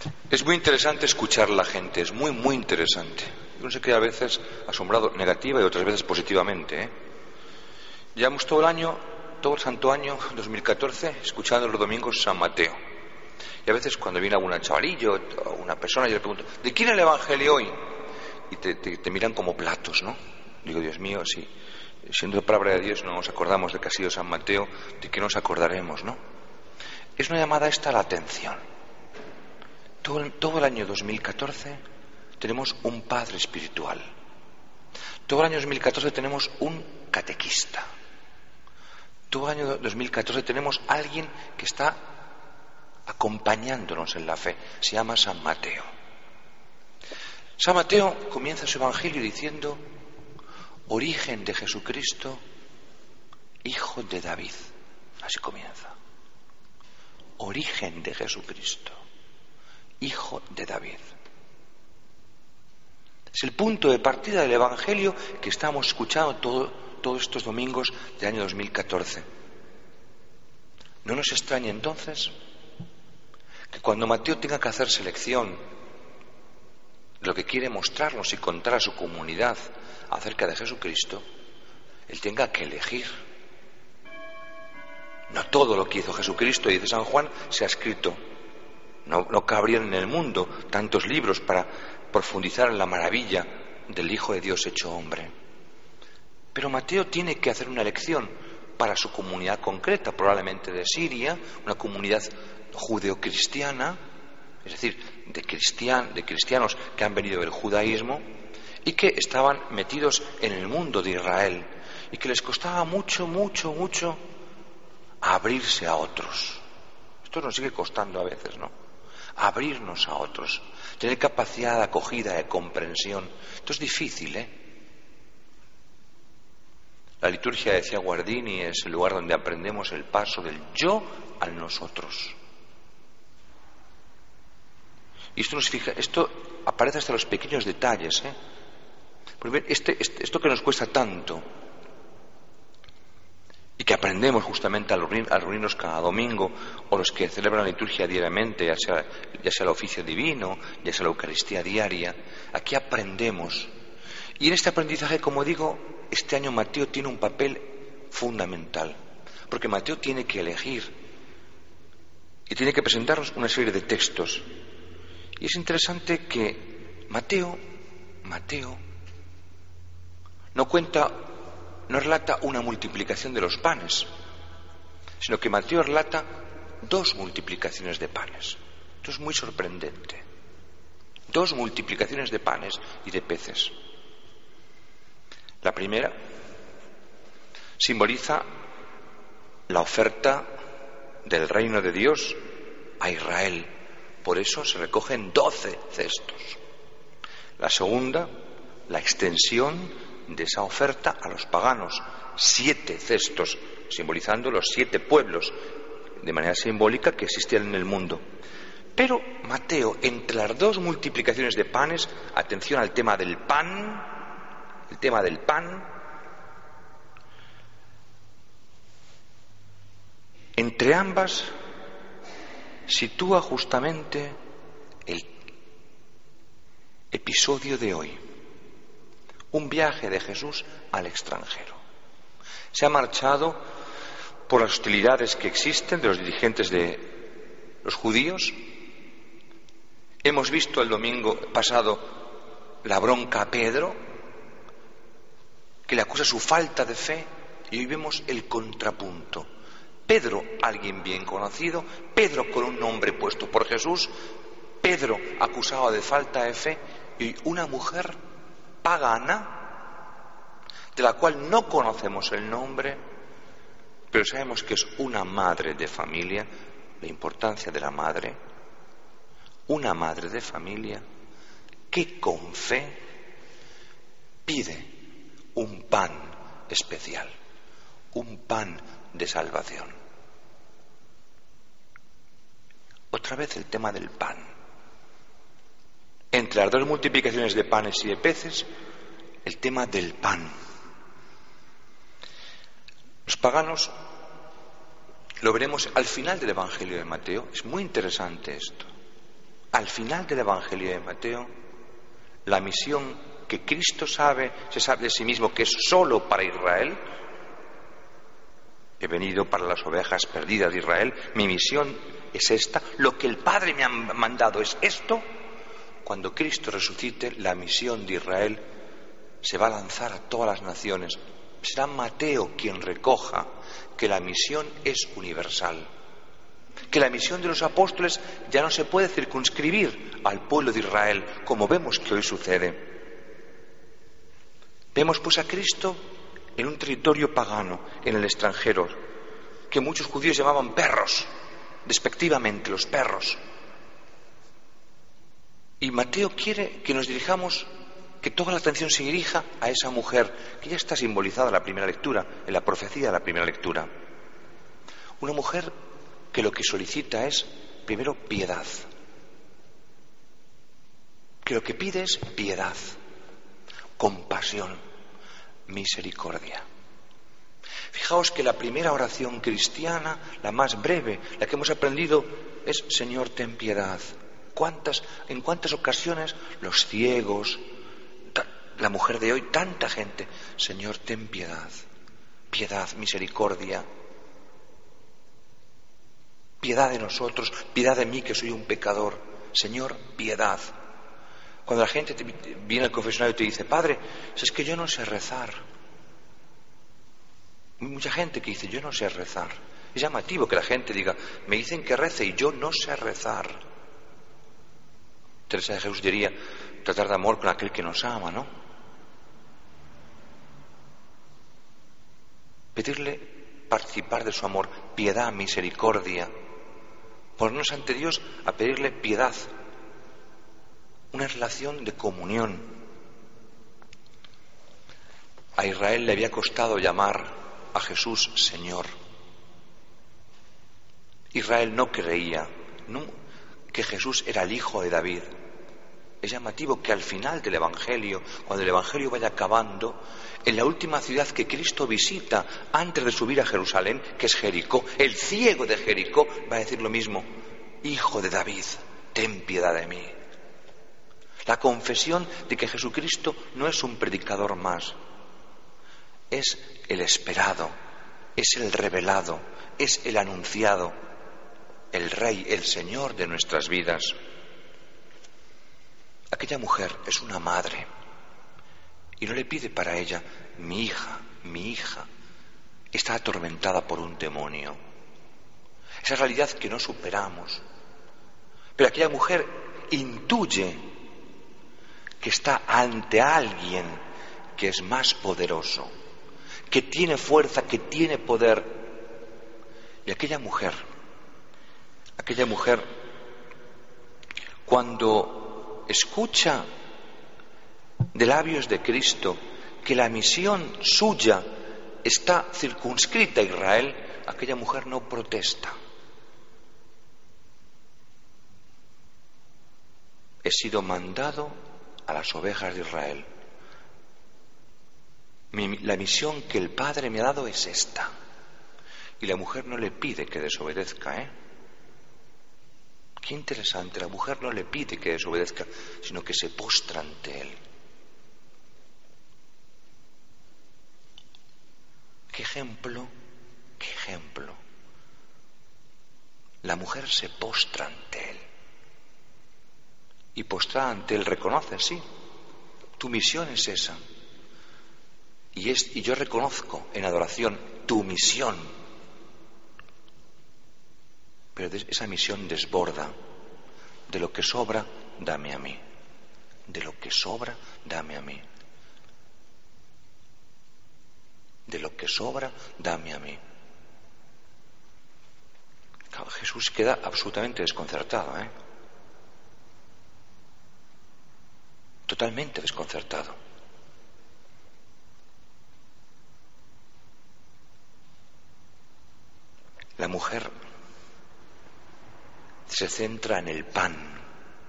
Es muy interesante escuchar a la gente, es muy, muy interesante. Uno se queda a veces asombrado negativa y otras veces positivamente, ¿eh? Llevamos todo el año, todo el santo año 2014, escuchando los domingos San Mateo. Y a veces cuando viene algún chavalillo o una persona, yo le pregunto, ¿de quién es el Evangelio hoy? Y te miran como platos, ¿no? Digo, Dios mío, si siendo palabra de Dios no nos acordamos de que ha sido San Mateo, ¿de qué nos acordaremos, no? Es una llamada esta a la atención. Todo el año 2014 tenemos un padre espiritual. Todo el año 2014 tenemos un catequista. Todo el año 2014 tenemos alguien que está acompañándonos en la fe. Se llama San Mateo. San Mateo comienza su evangelio diciendo: origen de Jesucristo, hijo de David. Así comienza. Origen de Jesucristo, hijo de David. Es el punto de partida del evangelio que estamos escuchando todos estos domingos del año 2014. ¿No nos extraña entonces que cuando Mateo tenga que hacer selección de lo que quiere mostrarnos y contar a su comunidad acerca de Jesucristo, él tenga que elegir? No todo lo que hizo Jesucristo, dice San Juan, se ha escrito. No cabrían en el mundo tantos libros para profundizar en la maravilla del Hijo de Dios hecho hombre. Pero Mateo tiene que hacer una elección para su comunidad concreta, probablemente de Siria, una comunidad judeocristiana, es decir, de cristianos que han venido del judaísmo y que estaban metidos en el mundo de Israel y que les costaba mucho abrirse a otros. Esto nos sigue costando a veces, ¿no? Abrirnos a otros, tener capacidad de acogida, de comprensión. Esto es difícil, ¿eh? La liturgia, decía Guardini, es el lugar donde aprendemos el paso del yo al nosotros. Y esto aparece hasta los pequeños detalles, ¿eh? Porque esto que nos cuesta tanto y que aprendemos justamente al reunirnos cada domingo, o los que celebran la liturgia diariamente, ya sea el oficio divino, ya sea la Eucaristía diaria, aquí aprendemos. Y en este aprendizaje, como digo, este año Mateo tiene un papel fundamental, porque Mateo tiene que elegir y tiene que presentarnos una serie de textos. Y es interesante que Mateo no relata una multiplicación de los panes, sino que Mateo relata 2 multiplicaciones de panes. Esto es muy sorprendente. 2 multiplicaciones de panes y de peces. La primera simboliza la oferta del reino de Dios a Israel. Por eso se recogen 12 cestos. La segunda, la extensión de esa oferta a los paganos, 7 cestos, simbolizando los 7 pueblos, de manera simbólica, que existían en el mundo. Pero Mateo, entre las 2 multiplicaciones de panes, atención al tema del pan, entre ambas sitúa justamente el episodio de hoy. Un viaje de Jesús al extranjero. Se ha marchado por las hostilidades que existen de los dirigentes de los judíos. Hemos visto el domingo pasado la bronca a Pedro, que le acusa su falta de fe, y hoy vemos el contrapunto. Pedro, alguien bien conocido, Pedro con un nombre puesto por Jesús, Pedro acusado de falta de fe, y una mujer pagana, de la cual no conocemos el nombre, pero sabemos que es una madre de familia, la importancia de la madre, una madre de familia que con fe pide un pan especial, un pan de salvación. Otra vez el tema del pan. Entre las 2 multiplicaciones de panes y de peces, el tema del pan. Los paganos, lo veremos al final del Evangelio de Mateo, es muy interesante esto. al final del Evangelio de Mateo, la misión que Cristo se sabe de sí mismo que es solo para Israel. He venido para las ovejas perdidas de Israel, mi misión es esta, lo que el Padre me ha mandado es esto. Cuando Cristo resucite, la misión de Israel se va a lanzar a todas las naciones. Será Mateo quien recoja que la misión es universal, que la misión de los apóstoles ya no se puede circunscribir al pueblo de Israel, como vemos que hoy sucede. Vemos pues a Cristo en un territorio pagano, en el extranjero, que muchos judíos llamaban perros, despectivamente los perros. Y Mateo quiere que nos dirijamos, que toda la atención se dirija a esa mujer, que ya está simbolizada en la primera lectura, en la profecía de la primera lectura. Una mujer que lo que solicita es, primero, piedad. Que lo que pide es piedad, compasión, misericordia. Fijaos que la primera oración cristiana, la más breve, la que hemos aprendido, es Señor, ten piedad. En cuántas ocasiones los ciegos, la mujer de hoy, tanta gente, Señor, ten piedad, piedad, misericordia, piedad de nosotros, piedad de mí que soy un pecador, Señor, piedad. Cuando la gente viene al confesionario y te dice, Padre, es que yo no sé rezar. Hay mucha gente que dice, yo no sé rezar. Es llamativo que la gente diga, me dicen que rece y yo no sé rezar. Teresa de Jesús diría, tratar de amor con aquel que nos ama, ¿no? Pedirle participar de su amor, piedad, misericordia. Ponernos ante Dios a pedirle piedad. Una relación de comunión. A Israel le había costado llamar a Jesús Señor. Israel no creía que Jesús era el hijo de David. Es llamativo que al final del Evangelio, cuando el Evangelio vaya acabando, en la última ciudad que Cristo visita antes de subir a Jerusalén, que es Jericó, el ciego de Jericó va a decir lo mismo, Hijo de David, ten piedad de mí. La confesión de que Jesucristo no es un predicador más, es el esperado, es el revelado, es el anunciado, el Rey, el Señor de nuestras vidas. Aquella mujer es una madre y no le pide para ella, mi hija está atormentada por un demonio. Esa realidad que no superamos. Pero aquella mujer intuye que está ante alguien que es más poderoso, que tiene fuerza, que tiene poder. Y aquella mujer, cuando escucha de labios de Cristo que la misión suya está circunscrita a Israel, aquella mujer no protesta. He sido mandado a las ovejas de Israel. La misión que el Padre me ha dado es esta. Y la mujer no le pide que desobedezca, ¿eh? Qué interesante, la mujer no le pide que desobedezca, sino que se postra ante él. Qué ejemplo, qué ejemplo. La mujer se postra ante él. Y postrada ante él reconoce, sí, tu misión es esa. Y yo reconozco en adoración tu misión. Pero esa misión desborda. De lo que sobra, dame a mí. De lo que sobra, dame a mí. De lo que sobra, dame a mí. Claro, Jesús queda absolutamente desconcertado, ¿eh? Totalmente desconcertado. La mujer se centra en el pan.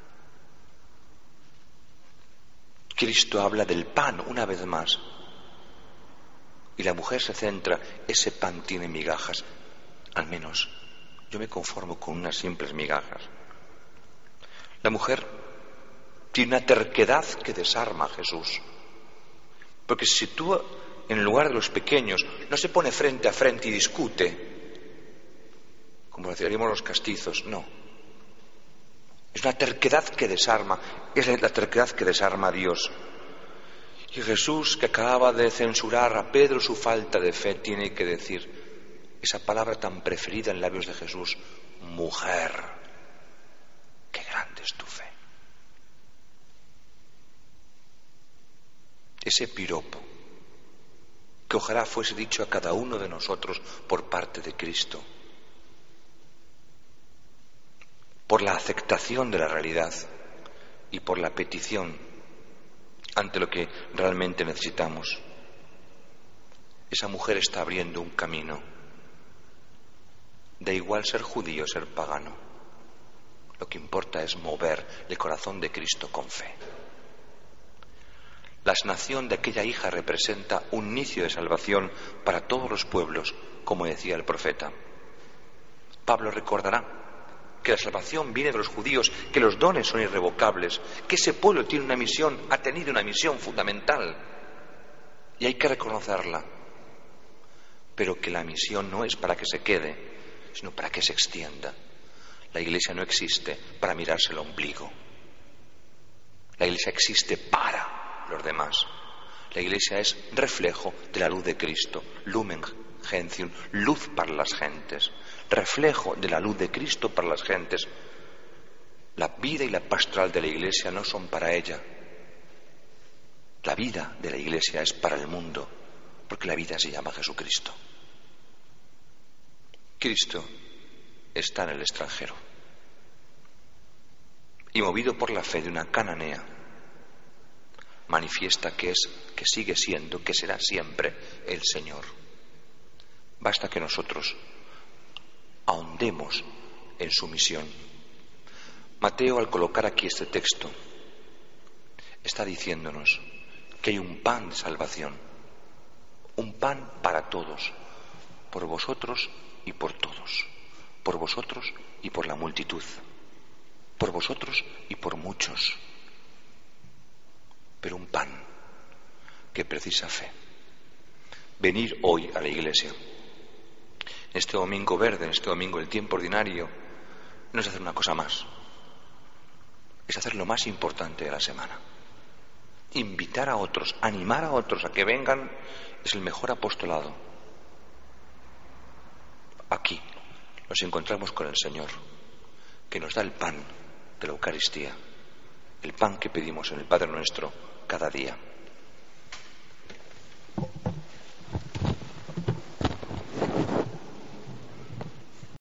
Cristo habla del pan una vez más. Y la mujer se centra, ese pan tiene migajas. Al menos yo me conformo con unas simples migajas. La mujer tiene una terquedad que desarma a Jesús, porque se sitúa en el lugar de los pequeños, no se pone frente a frente y discute, como decíamos los castizos, no. Es una terquedad que desarma, es la terquedad que desarma a Dios. Y Jesús, que acababa de censurar a Pedro su falta de fe, tiene que decir esa palabra tan preferida en labios de Jesús: mujer, qué grande es tu fe. Ese piropo, que ojalá fuese dicho a cada uno de nosotros por parte de Cristo, por la aceptación de la realidad y por la petición ante lo que realmente necesitamos. Esa mujer está abriendo un camino. Da igual ser judío o ser pagano. Lo que importa es mover el corazón de Cristo con fe. La sanación de aquella hija representa un inicio de salvación para todos los pueblos, como decía el profeta. Pablo recordará que la salvación viene de los judíos, que los dones son irrevocables, que ese pueblo tiene una misión, ha tenido una misión fundamental, y hay que reconocerla, pero que la misión no es para que se quede, sino para que se extienda. La Iglesia no existe para mirarse el ombligo. La Iglesia existe para los demás. La Iglesia es reflejo de la luz de Cristo, lumen gentium, luz para las gentes, reflejo de la luz de Cristo para las gentes. La vida y la pastoral de la Iglesia no son para ella. La vida de la Iglesia es para el mundo, porque la vida se llama Jesucristo. Cristo está en el extranjero y, movido por la fe de una cananea, manifiesta que sigue siendo, que será siempre el Señor. Basta que nosotros ahondemos en su misión. Mateo, al colocar aquí este texto, está diciéndonos que hay un pan de salvación, un pan para todos, por vosotros y por todos, por vosotros y por la multitud, por vosotros y por muchos, pero un pan que precisa fe. Venir hoy a la Iglesia, en este domingo verde, en este domingo del tiempo ordinario, no es hacer una cosa más, es hacer lo más importante de la semana. Invitar a otros, animar a otros a que vengan, es el mejor apostolado. Aquí nos encontramos con el Señor, que nos da el pan de la Eucaristía, el pan que pedimos en el Padre Nuestro cada día.